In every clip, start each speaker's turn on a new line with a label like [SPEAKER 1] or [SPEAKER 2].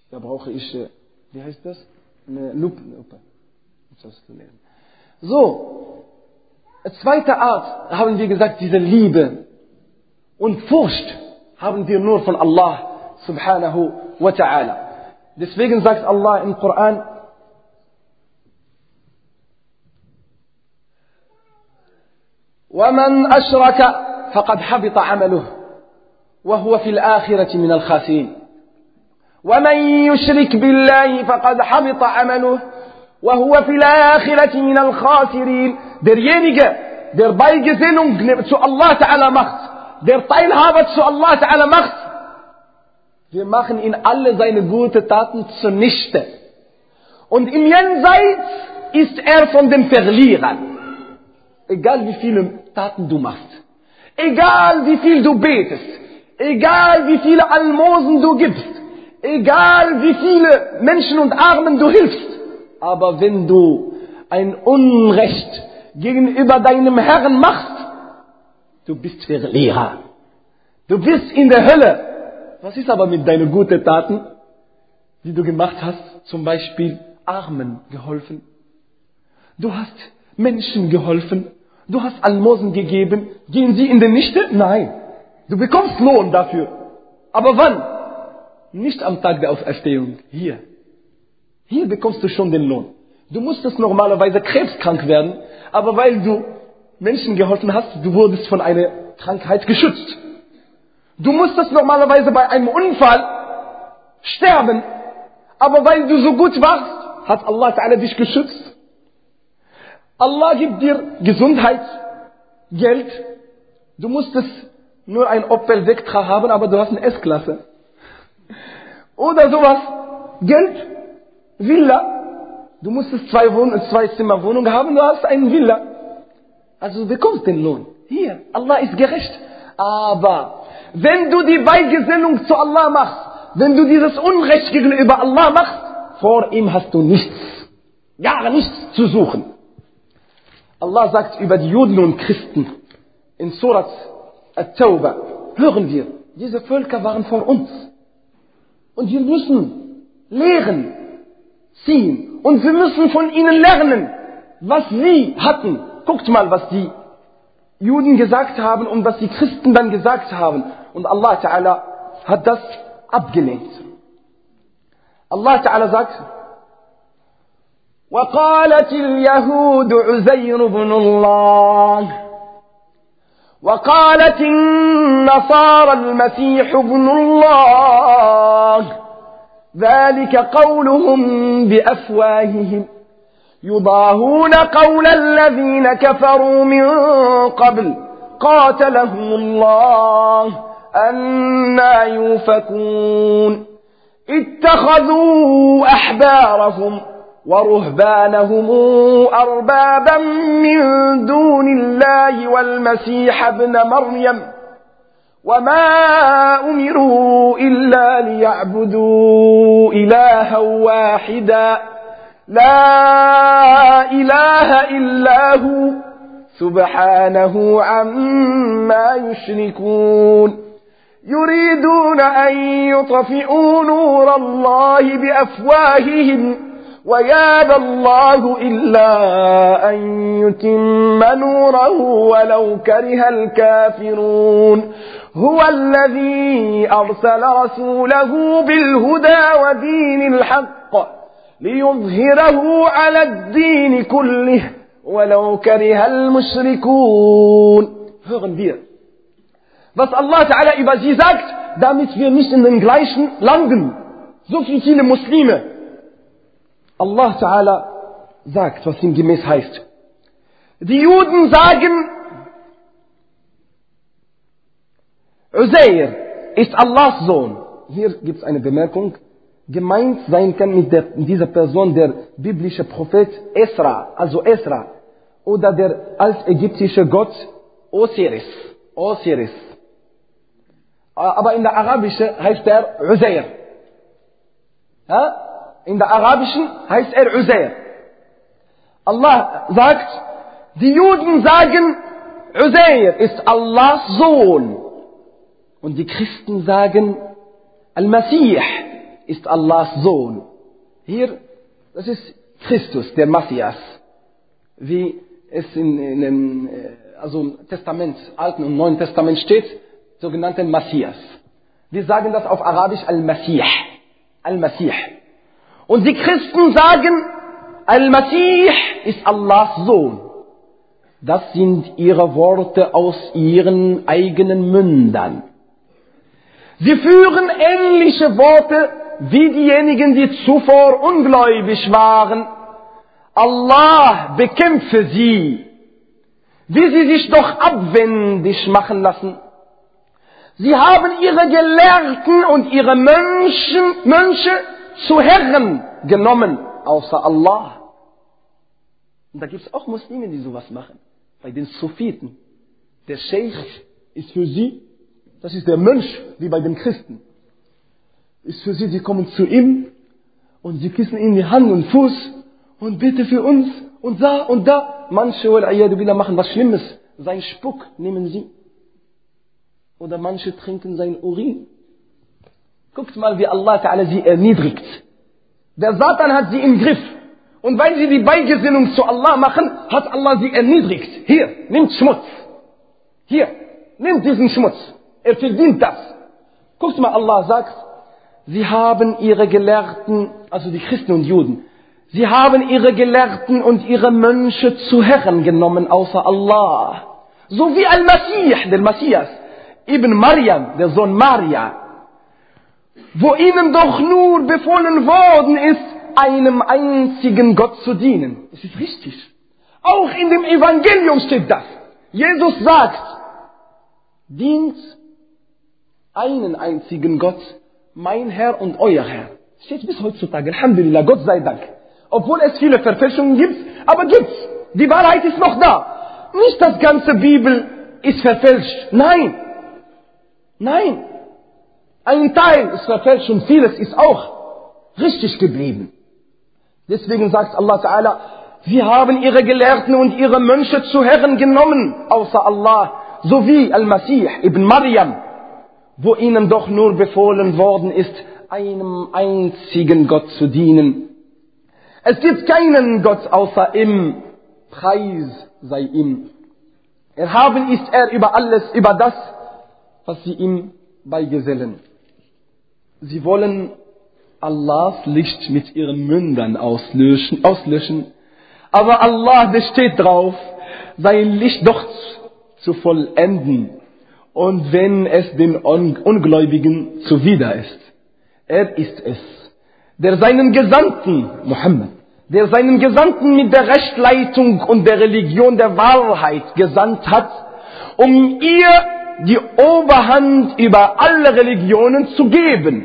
[SPEAKER 1] Da brauche ich, wie heißt das? Eine Lupe. So, zweite Art haben wir gesagt, diese Liebe und Furcht haben wir nur von Allah subhanahu wa ta'ala. Deswegen sagt Allah im Koran, وَمَنْ أَشْرَكَ فَقَدْ حَبِطَ عَمَلُهُ وَهُوَ فِي الْآخِرَةِ مِنَ الْخَاسِرِينَ وَمَنْ يُشْرِكْ بِاللَّهِ فَقَدْ حَبِطَ عَمَلُهُ وَهُوَ فِي الْآخِرَةِ مِنَ الْخَاسِرِينَ. Derjenige, der Beigesinnung zu Allah Ta'ala macht, der Teilhaber zu Allah Ta'ala macht, wir machen ihn alle seine guten Taten zunichte. Und im Jenseits ist er von den Verlierern. Egal wie viele Taten du machst, egal wie viel du betest, egal wie viele Almosen du gibst, egal wie viele Menschen und Armen du hilfst, aber wenn du ein Unrecht gegenüber deinem Herrn machst, du bist Verlierer. Du bist in der Hölle. Was ist aber mit deinen guten Taten, die du gemacht hast? Zum Beispiel Armen geholfen. Du hast Menschen geholfen. Du hast Almosen gegeben. Gehen sie in die Nichte? Nein. Du bekommst Lohn dafür. Aber wann? Nicht am Tag der Auferstehung. Hier. Hier bekommst du schon den Lohn. Du musstest normalerweise krebskrank werden, aber weil du Menschen geholfen hast, du wurdest von einer Krankheit geschützt. Du musstest normalerweise bei einem Unfall sterben, aber weil du so gut warst, hat Allah Ta'ala dich geschützt. Allah gibt dir Gesundheit, Geld. Du musstest nur ein Opel Vectra haben, aber du hast eine S-Klasse. Oder sowas. Geld, Villa. Du musstest zwei Zimmer Wohnung haben, du hast eine Villa. Also du bekommst den Lohn. Hier, Allah ist gerecht. Aber wenn du die Beigesinnung zu Allah machst, wenn du dieses Unrecht gegenüber Allah machst, vor ihm hast du nichts, gar nichts zu suchen. Allah sagt über die Juden und Christen in Surat At-Tawbah, hören wir, diese Völker waren vor uns. Und wir müssen Lehren ziehen. Und wir müssen von ihnen lernen, was sie hatten. Guckt mal, was die Juden gesagt haben und was die Christen dann gesagt haben. Und Allah Ta'ala hat das abgelehnt. Allah Ta'ala sagt, وقالت اليهود عزير بن الله وقالت النصارى المسيح ابن الله ذلك قولهم بأفواههم يضاهون قول الذين كفروا من قبل قاتلهم الله أنى يؤفكون اتخذوا أحبارهم ورهبانهم أربابا من دون الله والمسيح ابن مريم وما أمروا إلا ليعبدوا إلها واحدا لا إله إلا هو سبحانه عما يشركون يريدون أن يطفئوا نور الله بأفواههم ويابى الله إلا أن يتم نوره ولو كره الكافرون هو الذي أرسل رسوله بالهدى ودين الحق ليظهره على الدين كله ولو كره المشركون. Hören wir, was Allah Ta'ala über sie sagt, damit wir nicht in den gleichen landen. So viele Muslime. Allah Ta'ala sagt, was ihm gemäß heißt. Die Juden sagen, Uzair ist Allahs Sohn. Hier gibt es eine Bemerkung. Gemeint sein kann mit dieser Person der biblische Prophet Esra, also Esra, oder der altägyptische Gott Osiris. Aber in der arabischen heißt er Uzair. Ja? In der arabischen heißt er Uzair. Allah sagt, die Juden sagen, Uzair ist Allahs Sohn. Und die Christen sagen, Al-Masih ist Allahs Sohn. Hier, das ist Christus, der Messias. Wie es in Testament, Alten und Neuen Testament steht, sogenannten Messias. Wir sagen das auf Arabisch Al-Masih. Al-Masih. Und die Christen sagen, Al-Masih ist Allahs Sohn. Das sind ihre Worte aus ihren eigenen Mündern. Sie führen ähnliche Worte wie diejenigen, die zuvor ungläubig waren. Allah bekämpfe sie, wie sie sich doch abwendig machen lassen. Sie haben ihre Gelehrten und ihre Mönche zu Herren genommen, außer Allah. Und da gibt es auch Muslime, die sowas machen. Bei den Sufiten. Der Scheich ist für sie, das ist der Mönch, wie bei den Christen. Ist für sie, die kommen zu ihm und sie küssen ihm die Hand und Fuß und bitte für uns und da und da. Manche machen was Schlimmes. Sein Spuck nehmen sie. Oder manche trinken sein Urin. Guckt mal, wie Allah Ta'ala sie erniedrigt. Der Satan hat sie im Griff. Und weil sie die Beigesinnung zu Allah machen, hat Allah sie erniedrigt. Hier, nimmt Schmutz. Hier, nimmt diesen Schmutz. Er verdient das. Guckt mal, Allah sagt, sie haben ihre Gelehrten, also die Christen und Juden, sie haben ihre Gelehrten und ihre Mönche zu Herren genommen, außer Allah. So wie Al-Masih, der Messias, Ibn Maryam, der Sohn Maria, wo ihnen doch nur befohlen worden ist, einem einzigen Gott zu dienen. Das ist richtig. Auch in dem Evangelium steht das. Jesus sagt, dient einen einzigen Gott, mein Herr und euer Herr. Steht bis heutzutage, Alhamdulillah, Gott sei Dank. Obwohl es viele Verfälschungen gibt, aber gibt's. Die Wahrheit ist noch da. Nicht das ganze Bibel ist verfälscht. Nein. Nein. Ein Teil ist verfälscht und vieles ist auch richtig geblieben. Deswegen sagt Allah Ta'ala, sie haben ihre Gelehrten und ihre Mönche zu Herren genommen, außer Allah, sowie Al-Masih, Ibn Maryam, wo ihnen doch nur befohlen worden ist, einem einzigen Gott zu dienen. Es gibt keinen Gott außer ihm, Preis sei ihm. Erhaben ist er über alles, über das, was sie ihm beigesellen. Sie wollen Allahs Licht mit ihren Mündern auslöschen. Aber Allah besteht drauf, sein Licht doch zu vollenden. Und wenn es den Ungläubigen zuwider ist. Er ist es, der seinen Gesandten, Muhammad, der seinen Gesandten mit der Rechtleitung und der Religion der Wahrheit gesandt hat, um ihr die Oberhand über alle Religionen zu geben.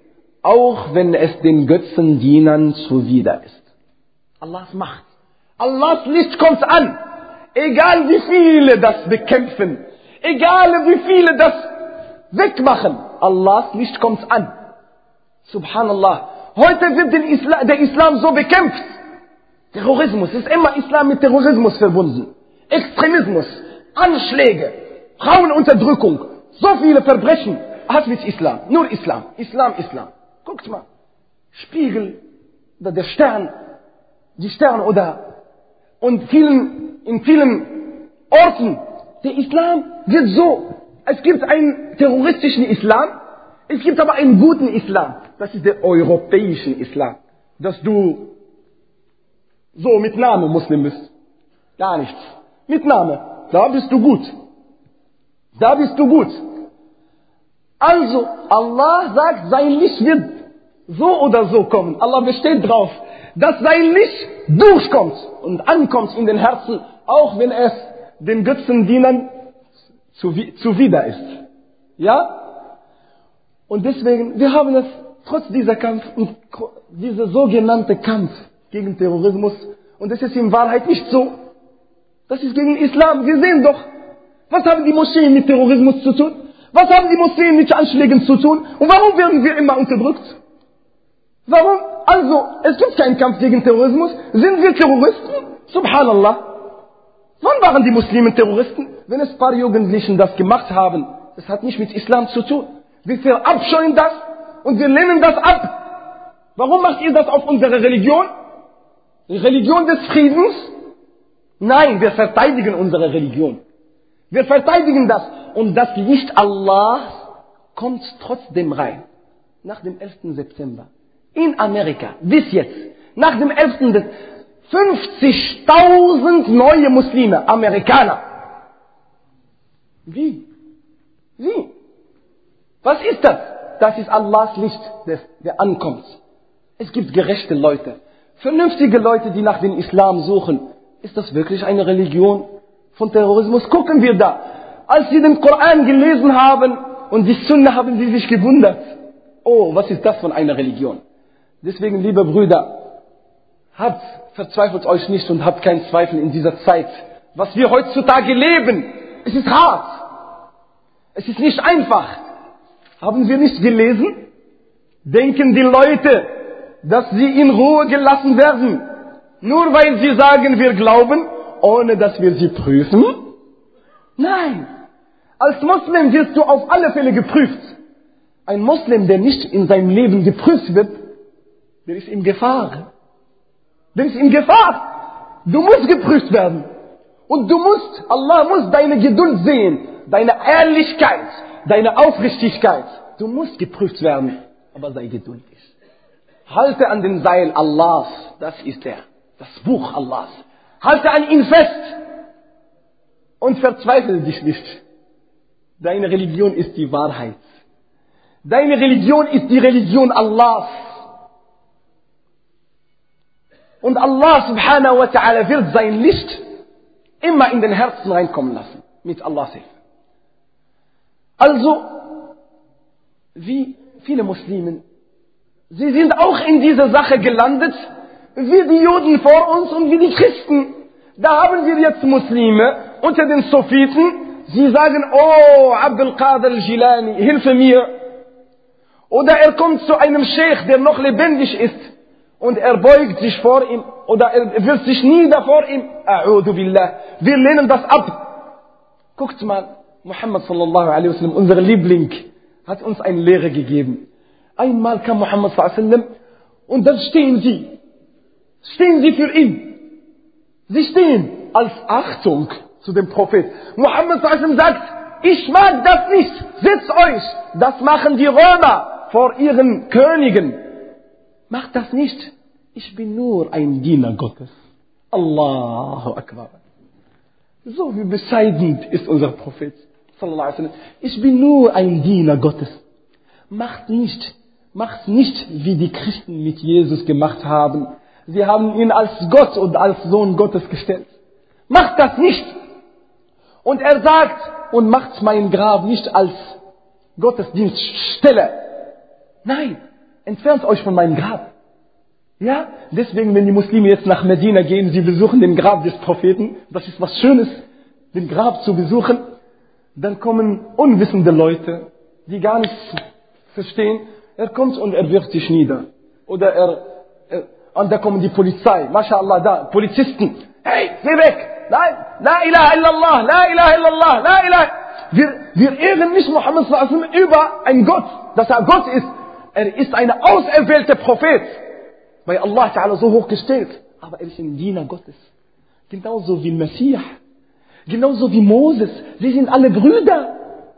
[SPEAKER 1] Auch wenn es den Götzendienern zuwider ist. Allahs Macht. Allahs Licht kommt an. Egal wie viele das bekämpfen. Egal wie viele das wegmachen. Allahs Licht kommt an. Subhanallah. Heute wird der Islam so bekämpft. Terrorismus. Ist immer Islam mit Terrorismus verbunden. Extremismus. Anschläge. Frauenunterdrückung. So viele Verbrechen. Hat mit Islam. Nur Islam. Islam, Islam. Guckt mal. Spiegel, oder der Stern, die Sterne oder und in vielen Orten. Der Islam wird so. Es gibt einen terroristischen Islam, es gibt aber einen guten Islam. Das ist der europäische Islam. Dass du so mit Name Muslim bist. Gar nichts. Mit Name. Da bist du gut. Da bist du gut. Also, Allah sagt, sein Licht wird so oder so kommen. Allah besteht drauf, dass sein Licht durchkommt und ankommt in den Herzen, auch wenn es den Götzendienern zuwider ist. Ja? Und deswegen, wir haben es trotz dieser Kampf und dieser sogenannte Kampf gegen Terrorismus, und das ist in Wahrheit nicht so. Das ist gegen Islam. Wir sehen doch, was haben die Moscheen mit Terrorismus zu tun? Was haben die Moscheen mit Anschlägen zu tun? Und warum werden wir immer unterdrückt? Warum? Also, es gibt keinen Kampf gegen Terrorismus. Sind wir Terroristen? Subhanallah. Wann waren die Muslimen Terroristen? Wenn es ein paar Jugendlichen das gemacht haben, das hat nicht mit Islam zu tun. Wir verabscheuen das und wir lehnen das ab. Warum macht ihr das auf unsere Religion? Die Religion des Friedens? Nein, wir verteidigen unsere Religion. Wir verteidigen das. Und das Licht Allahs kommt trotzdem rein. Nach dem 11. September. In Amerika. Bis jetzt. Nach dem 11. September. 50.000 neue Muslime. Amerikaner. Wie? Was ist das? Das ist Allahs Licht, der ankommt. Es gibt gerechte Leute. Vernünftige Leute, die nach dem Islam suchen. Ist das wirklich eine Religion von Terrorismus? Gucken wir da. Als sie den Koran gelesen haben und die Sunna, haben sie sich gewundert. Oh, was ist das von einer Religion? Deswegen, liebe Brüder, verzweifelt euch nicht und habt keinen Zweifel in dieser Zeit. Was wir heutzutage leben, es ist hart. Es ist nicht einfach. Haben wir nicht gelesen? Denken die Leute, dass sie in Ruhe gelassen werden, nur weil sie sagen, wir glauben, ohne dass wir sie prüfen? Nein. Als Muslim wirst du auf alle Fälle geprüft. Ein Muslim, der nicht in seinem Leben geprüft wird, der ist in Gefahr. Der ist in Gefahr. Du musst geprüft werden. Und Allah muss deine Geduld sehen, deine Ehrlichkeit, deine Aufrichtigkeit. Du musst geprüft werden. Aber sei geduldig. Halte an den Seil Allahs. Das ist das Buch Allahs. Halte an ihn fest. Und verzweifle dich nicht. Deine Religion ist die Wahrheit. Deine Religion ist die Religion Allahs. Und Allah subhanahu wa ta'ala wird sein Licht immer in den Herzen reinkommen lassen. Mit Allahs Hilfe. Also, wie viele Muslime, sie sind auch in dieser Sache gelandet, wie die Juden vor uns und wie die Christen. Da haben wir jetzt Muslime unter den Suffiten, sie sagen, oh, Abdul Qadir al-Jilani, hilfe mir. Oder er kommt zu einem Sheikh, der noch lebendig ist, und er beugt sich vor ihm, oder er wirft sich nieder vor ihm. A'udhu billah. Wir lehnen das ab. Guckt mal, Muhammad sallallahu alaihi wasallam, unser Liebling, hat uns eine Lehre gegeben. Einmal kam Muhammad sallallahu alaihi wasallam, und dann stehen sie für ihn. Sie stehen als Achtung zu dem Prophet. Muhammad sallallahu alaihi wasallam sagt, ich mag das nicht, setzt euch. Das machen die Römer vor ihren Königen. Macht das nicht. Ich bin nur ein Diener Gottes. Allahu Akbar. So wie bescheiden ist unser Prophet. Sallallahu alaihi wasallam. Ich bin nur ein Diener Gottes. Macht nicht, wie die Christen mit Jesus gemacht haben. Sie haben ihn als Gott und als Sohn Gottes gestellt. Macht das nicht. Und er sagt, und macht mein Grab nicht als Gottesdienststelle. Nein, entfernt euch von meinem Grab. Ja, deswegen, wenn die Muslime jetzt nach Medina gehen, sie besuchen den Grab des Propheten, das ist was Schönes, den Grab zu besuchen, dann kommen unwissende Leute, die gar nichts verstehen. Er kommt und er wirft sich nieder. Oder und da kommen die Polizei, MashaAllah, da, Polizisten. Hey, geh weg! Nein, la ilaha illallah, la ilaha illallah, la ilaha. Wir ehren nicht Muhammad sallallahu alaihi wasallam über einen Gott, dass er Gott ist. Er ist ein auserwählter Prophet. Bei Allah Ta'ala so hochgestellt. Aber er ist ein Diener Gottes. Genauso wie Messias. Genauso wie Moses. Sie sind alle Brüder.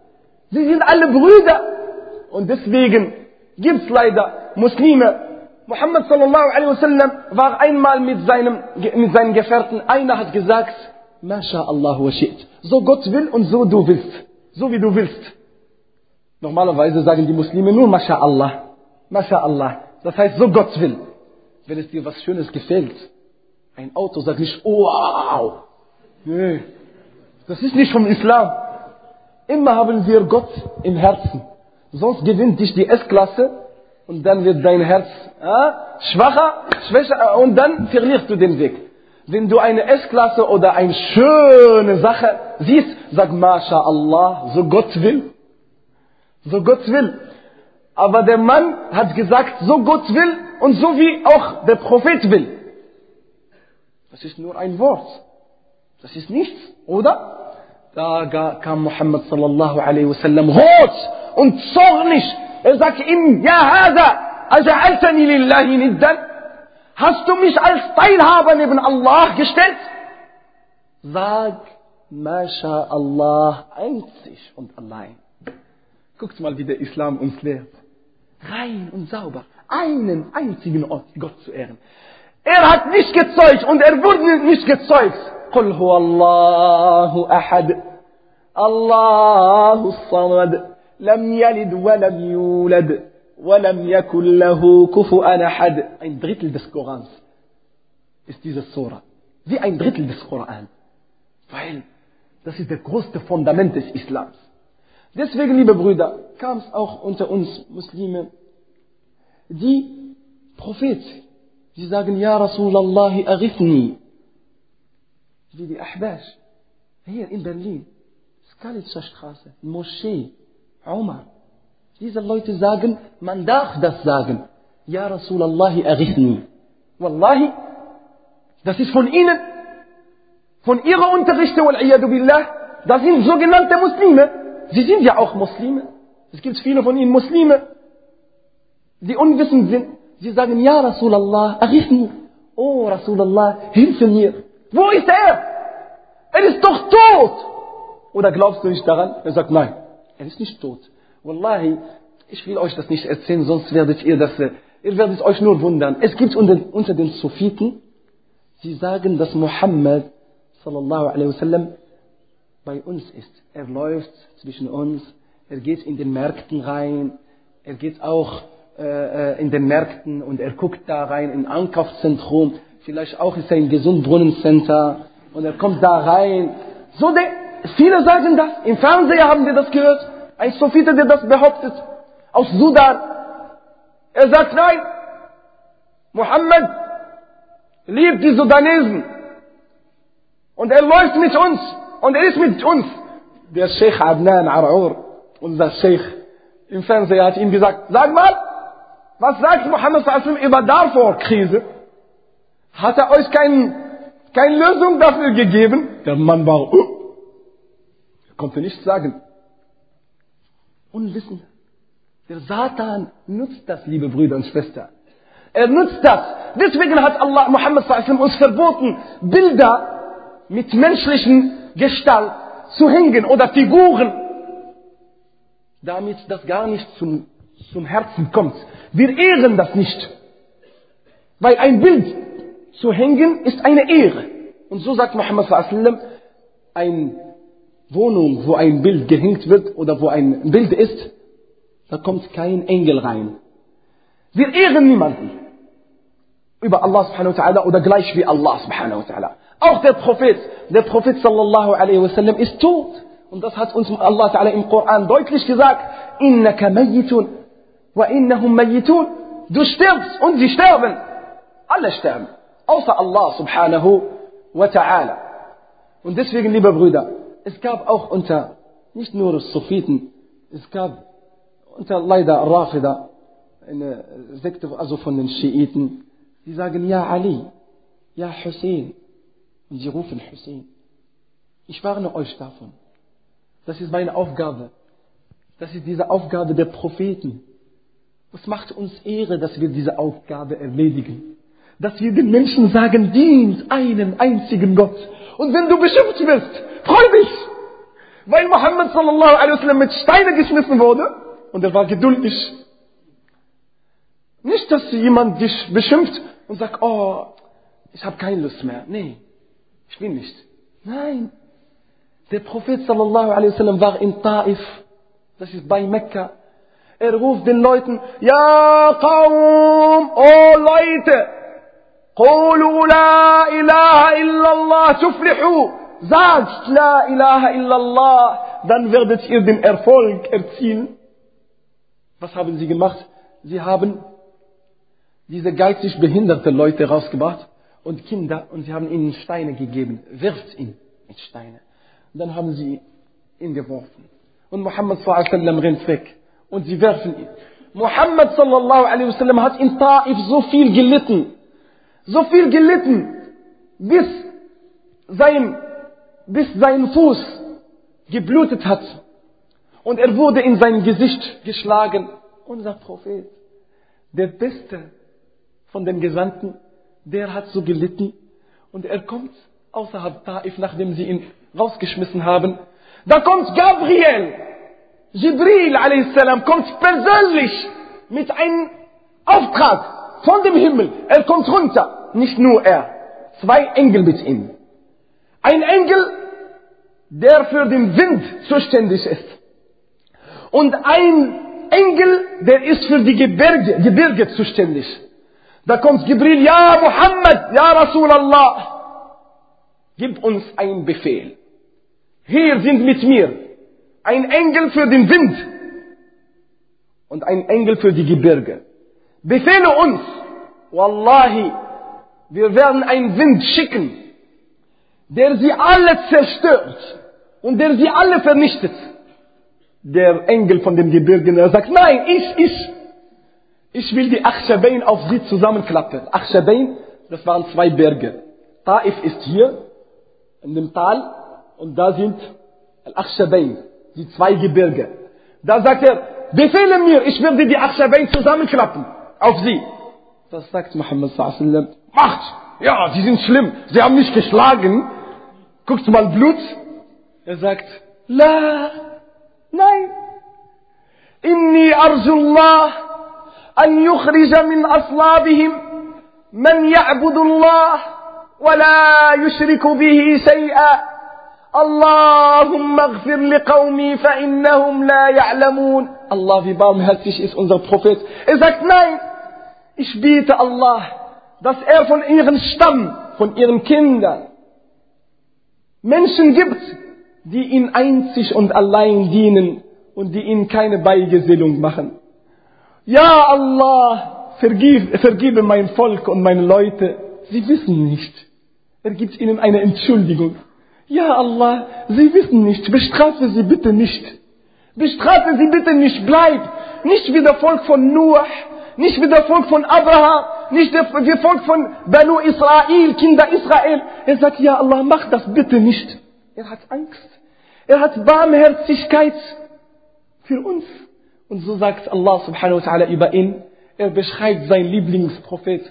[SPEAKER 1] Und deswegen gibt's leider Muslime. Muhammad sallallahu alaihi wasallam war einmal mit seinen Gefährten. Einer hat gesagt, MashaAllah wa shi't. So Gott will und so du willst. So wie du willst. Normalerweise sagen die Muslime nur MashaAllah. MashaAllah. Das heißt, so Gott will. Wenn es dir was Schönes gefällt, ein Auto, sag nicht, oh, wow. Nee, das ist nicht vom Islam. Immer haben wir Gott im Herzen. Sonst gewinnt dich die S-Klasse und dann wird dein Herz schwächer und dann verlierst du den Weg. Wenn du eine S-Klasse oder eine schöne Sache siehst, sag MashaAllah, so Gott will. So Gott will. Aber der Mann hat gesagt, so Gott will und so wie auch der Prophet will. Das ist nur ein Wort. Das ist nichts, oder? Da kam Muhammad sallallahu alaihi wasallam rot und zornig. Er sagte ihm, ja hada, أجعلتني لله ندا? Hast du mich als Teilhaber neben Allah gestellt? Sag, Masha Allah, einzig und allein. Guckt mal, wie der Islam uns lehrt. Rein und sauber, einen einzigen Gott zu ehren. Er hat nicht gezeugt und er wurde nicht gezeugt. Qul huwa Allahu ahad, Allahu samad, lam yalid wa lam yulad, wa lam yakul lahu kufuwan ahad. Ein Drittel des Korans ist diese Surah. Wie ein Drittel des Koran. Weil das ist der größte Fundament des Islams. Deswegen, liebe Brüder, kam es auch unter uns Muslime, die Propheten, die sagen, Ja Rasulallah, arifni. Wie die Ahbash. Hier in Berlin, Skalitzer Straße, Moschee, Umar. Diese Leute sagen, man darf das sagen. Ja Rasulallah, arifni. Wallahi, das ist von ihnen, von ihrer Unterrichte, wal-iyadu billah, das sind sogenannte Muslime. Sie sind ja auch Muslime. Es gibt viele von ihnen Muslime, die unwissend sind. Sie sagen, Ja Rasulallah, arifni. Oh Rasulallah, hilfe mir. Wo ist er? Er ist doch tot. Oder glaubst du nicht daran? Er sagt, nein, er ist nicht tot. Wallahi, ich will euch das nicht erzählen, sonst werdet ihr werdet euch nur wundern. Es gibt unter den Suffiten, sie sagen, dass Muhammad sallallahu alaihi wasallam bei uns ist. Er läuft zwischen uns, er geht in den Märkten rein, er geht auch in den Märkten und er guckt da rein in Einkaufszentrum, vielleicht auch ist er im Gesundbrunnencenter und er kommt da rein. Viele sagen das, im Fernseher haben wir das gehört, ein Suffite, der das behauptet, aus Sudan. Er sagt, nein, Muhammad liebt die Sudanesen und er läuft mit uns und er ist mit uns. Der Sheikh Adnan Ar'ur, unser Sheikh, im Fernseher hat ihm gesagt, sag mal, was sagt Muhammad sallallahu alaihi wasallam über Darfur-Krise? Hat er euch keine Lösung dafür gegeben? Der Mann war, er konnte nichts sagen. Unwissend. Der Satan nutzt das, liebe Brüder und Schwestern. Er nutzt das. Deswegen hat Allah Muhammad sallallahu alaihi wasallam uns verboten, Bilder mit menschlichen Gestalt zu hängen oder Figuren, damit das gar nicht zum Herzen kommt. Wir ehren das nicht. Weil ein Bild zu hängen ist eine Ehre. Und so sagt Muhammad sallallahu alaihi wasallam, eine Wohnung, wo ein Bild gehängt wird oder wo ein Bild ist, da kommt kein Engel rein. Wir ehren niemanden über Allah subhanahu wa ta'ala oder gleich wie Allah subhanahu wa ta'ala. Auch der Prophet sallallahu alaihi wasallam ist tot. Und das hat uns Allah ta'ala im Koran deutlich gesagt. Innaka mayyitun wa innahum mayyitun. Du stirbst und sie sterben. Alle sterben. Außer Allah subhanahu wa ta'ala. Und deswegen, liebe Brüder, es gab auch nicht nur Suffiten, es gab unter leider Rafida, eine Sekte, also von den Schiiten, die sagen, Ja Ali, Ja Hussein. Und sie rufen Hussein. Ich warne euch davon. Das ist meine Aufgabe. Das ist diese Aufgabe der Propheten. Es macht uns Ehre, dass wir diese Aufgabe erledigen. Dass wir den Menschen sagen, dient einen einzigen Gott. Und wenn du beschimpft wirst, freu dich. Weil Muhammad sallallahu alaihi wasallam mit Steinen geschmissen wurde und er war geduldig. Nicht, dass jemand dich beschimpft und sagt, oh, ich habe keine Lust mehr. Nee, ich will nicht. Nein. Der Prophet sallallahu alaihi wasallam war in Taif. Das ist bei Mekka. Er ruft den Leuten, Ja Qaum, oh Leute, Qulu la ilaha illallah tuflihu. Sagt la ilaha illallah, dann werdet ihr den Erfolg erzielen. Was haben sie gemacht? Sie haben diese geistig behinderte Leute rausgebracht und Kinder und sie haben ihnen Steine gegeben. Wirft ihn mit Steine. Und dann haben sie ihn geworfen. Und Muhammad sallallahu alaihi wasallam rennt weg. Und sie werfen ihn. Muhammad sallallahu alaihi wasallam hat in Taif so viel gelitten, bis sein Fuß geblutet hat. Und er wurde in sein Gesicht geschlagen. Unser Prophet der Beste von den Gesandten, der hat so gelitten und er kommt außerhalb Taif, nachdem sie ihn rausgeschmissen haben. Da kommt Gabriel, Jibril a.s. kommt persönlich mit einem Auftrag von dem Himmel. Er kommt runter, nicht nur er, 2 Engel mit ihm. Ein Engel, der für den Wind zuständig ist. Und ein Engel, der ist für die Gebirge zuständig. Da kommt Jibril, ja Muhammad, ja Rasulallah, gib uns einen Befehl. Hier sind mit mir ein Engel für den Wind und ein Engel für die Gebirge. Befehle uns, Wallahi, wir werden einen Wind schicken, der sie alle zerstört und der sie alle vernichtet. Der Engel von dem Gebirge, er sagt, nein, ich will die Akhshabain auf sie zusammenklappen. Akhshabain, das waren 2 Berge. Taif ist hier, in dem Tal, und da sind Al-Akhshabain, die 2 Gebirge. Da sagt er, befehle mir, ich werde die Akhshabain zusammenklappen auf sie. Das sagt Muhammad sallallahu alaihi wasallam, macht! Ja, sie sind schlimm, sie haben mich geschlagen. Guckt mal Blut. Er sagt, la, nein. Inni arjullah an yukhrija min aslabihim man ya'budu Allah wa la yushriku bihi shay'a. Allahumma ighfir liqawmi fa innahum la ya'lamun. Allah, wie barmherzig ist unser Prophet. Er sagt, nein, ich biete Allah, dass er von ihrem Stamm, von ihren Kindern, Menschen gibt, die ihn einzig und allein dienen und die ihm keine Beigesellung machen. Ja Allah, vergebe mein Volk und meine Leute, sie wissen nicht. Er gibt ihnen eine Entschuldigung. Ja Allah, sie wissen nicht, bestrafe sie bitte nicht. Bestrafe sie bitte nicht, bleib nicht wie das Volk von Nuh, nicht wie das Volk von Abraham, nicht wie das Volk von Banu Israel, Kinder Israel. Er sagt, ja Allah, mach das bitte nicht. Er hat Angst. Er hat Barmherzigkeit für uns. Und so sagt Allah subhanahu wa ta'ala über ihn. Er beschreibt seinen Lieblingsprophet.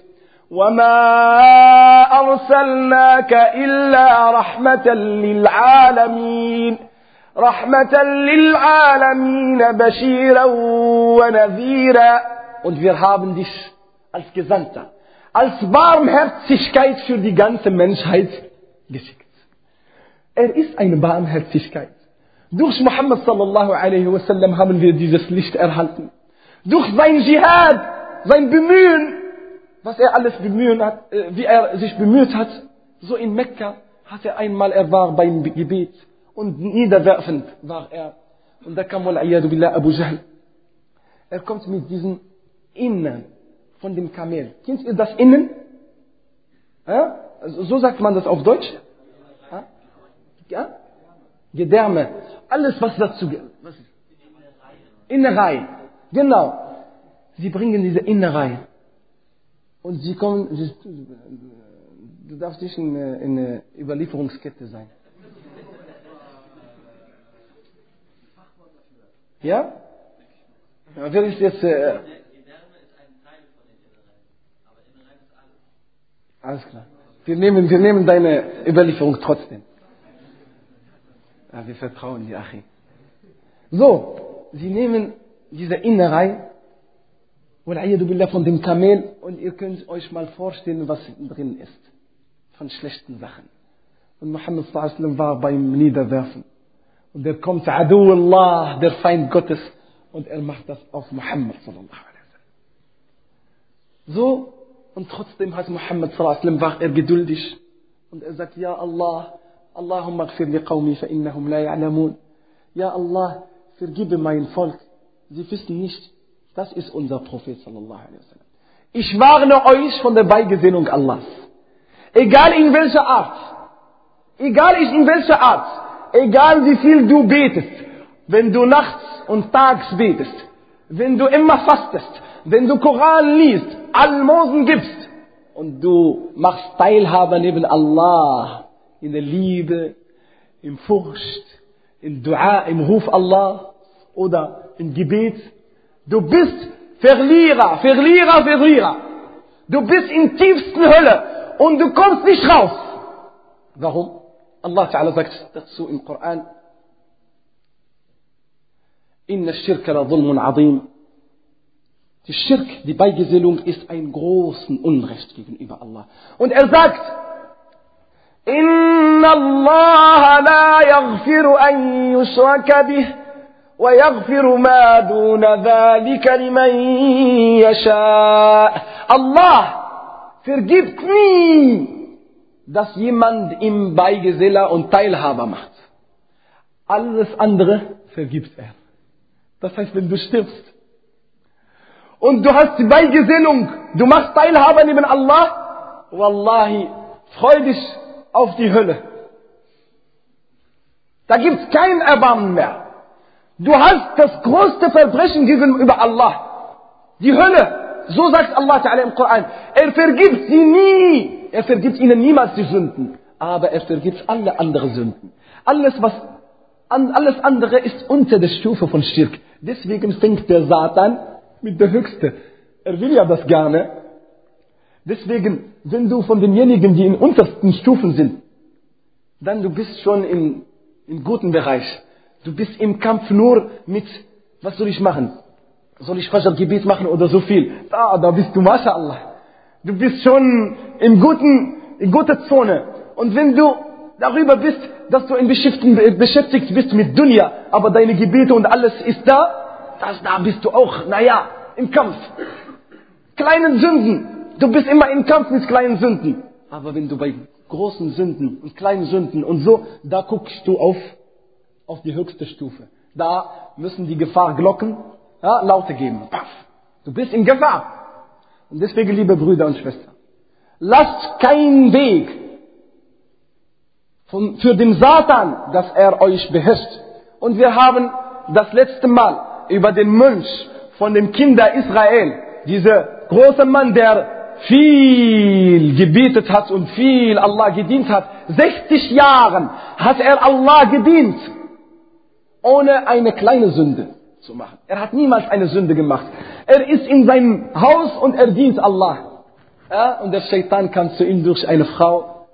[SPEAKER 1] وَمَا أَرْسَلْنَاكَ إِلَّا رَحْمَةً لِلْعَالَمِينَ رَحْمَةً لِلْعَالَمِينَ بَشِيرًا وَنَذِيرًا. Und wir haben dich als Gesandter, als Barmherzigkeit für die ganze Menschheit geschickt. Er ist eine Barmherzigkeit. Durch Muhammad sallallahu alaihi wasallam haben wir dieses Licht erhalten. Durch sein Dschihad, sein Bemühen, was er alles bemühen hat, wie er sich bemüht hat, so in Mekka hat er einmal, er war beim Gebet und niederwerfend war er. Und da kam wal-iyadu billah Abu Jahl. Er kommt mit diesem Innen von dem Kamel. Kennt ihr das Innen? Ja? So sagt man das auf Deutsch? Ja? Gedärme. Alles, was dazu gehört. Innerei. Genau. Sie bringen diese Innerei. Und sie kommen, du darfst nicht in eine Überlieferungskette sein. Ja? Wer ist jetzt... Alles klar. Wir nehmen deine Überlieferung trotzdem. Ja, wir vertrauen dir, Achi. So, sie nehmen diese Innerei von dem Kamel und ihr könnt euch mal vorstellen, was drin ist. Von schlechten Sachen. Und Muhammad sallallahu alaihi wasallam war beim Niederwerfen. Und er kommt Aduullah, der Feind Gottes, und er macht das auf Muhammad sallallahu alaihi wasallam. So, und trotzdem hat Muhammad sallallahu alaihi wasallam, war er geduldig. Und er sagt, ja Allah, Allahumma ighfir li qawmi fa innahum la ya'lamun. Ja Allah, vergebe mein Volk. Sie wissen nicht, das ist unser Prophet sallallahu alaihi wasallam. Ich warne euch von der Beigesellung Allahs. Egal in welcher Art. Egal in welcher Art. Egal wie viel du betest. Wenn du nachts und tags betest. Wenn du immer fastest. Wenn du Koran liest. Almosen gibst. Und du machst Teilhabe neben Allah. In der Liebe. Im Furcht. Im Dua. Im Ruf Allah. Oder im Gebet. Du bist Verlierer, Verlierer, Verlierer. Du bist in tiefsten Hölle und du kommst nicht raus. Warum? Allah Ta'ala sagt dazu im Koran, Inna Shirka la Dhulmun Azim. Die Schirk, die Beigesellung, ist ein großen Unrecht gegenüber Allah. Und er sagt, Inna Allah la yaghfiru an yushraka bih wa yaghfiru ma duna dhalika liman yasha. Allah vergibt nie, dass jemand ihm Beigeseller und Teilhaber macht. Alles andere vergibt er. Das heißt, wenn du stirbst und du hast die Beigesellung, du machst Teilhaber neben Allah, Wallahi, freu dich auf die Hölle. Da gibt's kein Erbarmen mehr. Du hast das größte Verbrechen gegenüber Allah. Die Hölle, so sagt Allah Ta'ala im Koran. Er vergibt sie nie. Er vergibt ihnen niemals die Sünden. Aber er vergibt alle anderen Sünden. Alles andere ist unter der Stufe von Schirk. Deswegen fängt der Satan mit der Höchste. Er will ja das gerne. Deswegen, wenn du von denjenigen, die in untersten Stufen sind, dann du bist schon im guten Bereich. Du bist im Kampf nur mit, was soll ich machen? Soll ich Fajr-Gebet machen oder so viel? Da bist du, MashaAllah. Du bist schon in guter Zone. Und wenn du darüber bist, dass du beschäftigt bist mit Dunya, aber deine Gebete und alles ist da bist du auch, im Kampf. Kleinen Sünden. Du bist immer im Kampf mit kleinen Sünden. Aber wenn du bei großen Sünden und kleinen Sünden und so, da guckst du auf die höchste Stufe. Da müssen die Gefahrglocken Laute geben. Paff. Du bist in Gefahr. Und deswegen, liebe Brüder und Schwestern, lasst keinen Weg für den Satan, dass er euch beherrscht. Und wir haben das letzte Mal über den Mönch von dem Kinder Israel, dieser große Mann, der viel gebetet hat und viel Allah gedient hat. 60 Jahren hat er Allah gedient, ohne eine kleine Sünde zu machen. Er hat niemals eine Sünde gemacht. Er ist in seinem Haus und er dient Allah. Und der Shaitan kam zu ihm durch eine Frau.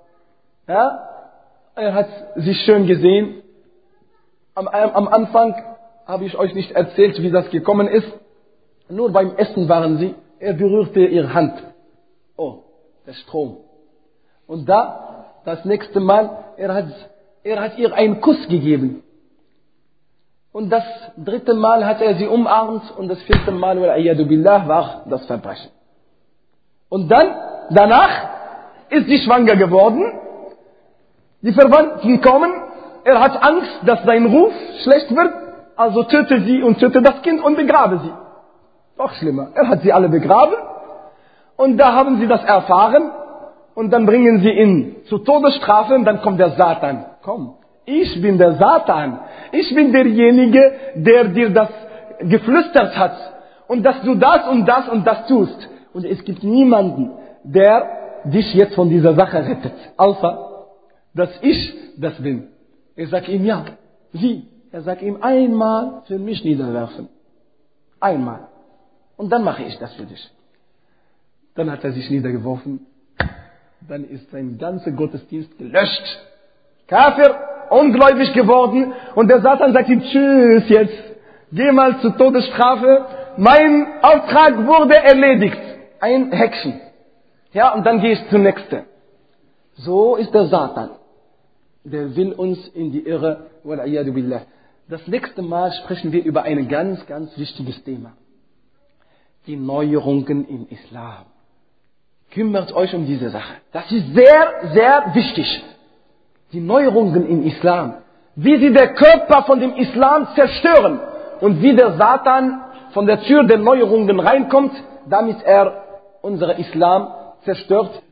[SPEAKER 1] Er hat sie schön gesehen. Am Anfang habe ich euch nicht erzählt, wie das gekommen ist. Nur beim Essen waren sie. Er berührte ihre Hand. Oh, der Strom. Und das nächste Mal, er hat ihr einen Kuss gegeben. Und das dritte Mal hat er sie umarmt und das vierte Mal, wal-iyadu billah, war das Verbrechen. Und danach ist sie schwanger geworden. Die Verwandten kommen. Er hat Angst, dass sein Ruf schlecht wird. Also töte sie und töte das Kind und begrabe sie. Doch schlimmer. Er hat sie alle begraben. Und da haben sie das erfahren. Und dann bringen sie ihn zur Todesstrafe. Und dann kommt der Satan. Komm, ich bin der Satan. Ich bin derjenige, der dir das geflüstert hat. Und dass du das und das und das tust. Und es gibt niemanden, der dich jetzt von dieser Sache rettet. Außer, dass ich das bin. Er sagt ihm, ja, wie? Er sagt ihm, einmal für mich niederwerfen. Einmal. Und dann mache ich das für dich. Dann hat er sich niedergeworfen. Dann ist sein ganzer Gottesdienst gelöscht. Kafir, ungläubig geworden. Und der Satan sagt ihm, tschüss jetzt. Geh mal zur Todesstrafe. Mein Auftrag wurde erledigt. Ein Häkchen. Ja, und dann gehe ich zum nächsten. So ist der Satan. Der will uns in die Irre. Wal-iyadu billah. Das nächste Mal sprechen wir über ein ganz, ganz wichtiges Thema. Die Neuerungen im Islam. Kümmert euch um diese Sache. Das ist sehr, sehr wichtig. Die Neuerungen im Islam. Wie sie der Körper von dem Islam zerstören. Und wie der Satan von der Tür der Neuerungen reinkommt, damit er unser Islam zerstört.